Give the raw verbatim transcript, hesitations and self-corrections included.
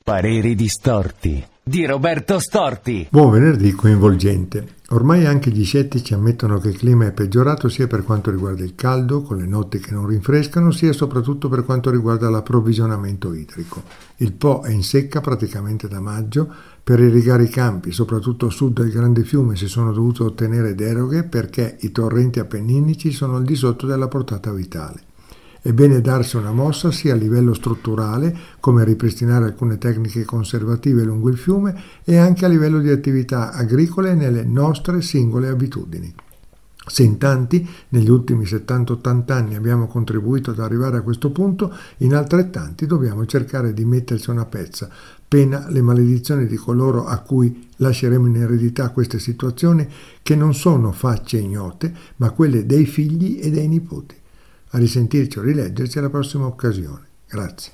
Pareri distorti di Roberto Storti. Buon venerdì coinvolgente. Ormai anche gli scettici ammettono che il clima è peggiorato sia per quanto riguarda il caldo, con le notti che non rinfrescano, sia soprattutto per quanto riguarda l'approvvigionamento idrico. Il Po è in secca praticamente da maggio. Per irrigare i campi, soprattutto a sud del grande fiume, si sono dovute ottenere deroghe perché i torrenti appenninici sono al di sotto della portata vitale. È bene darsi una mossa sia a livello strutturale, come ripristinare alcune tecniche conservative lungo il fiume, e anche a livello di attività agricole nelle nostre singole abitudini. Se in tanti negli ultimi settanta ottanta anni abbiamo contribuito ad arrivare a questo punto, in altrettanti dobbiamo cercare di metterci una pezza, pena le maledizioni di coloro a cui lasceremo in eredità queste situazioni, che non sono facce ignote, ma quelle dei figli e dei nipoti. A risentirci o rileggerci alla prossima occasione. Grazie.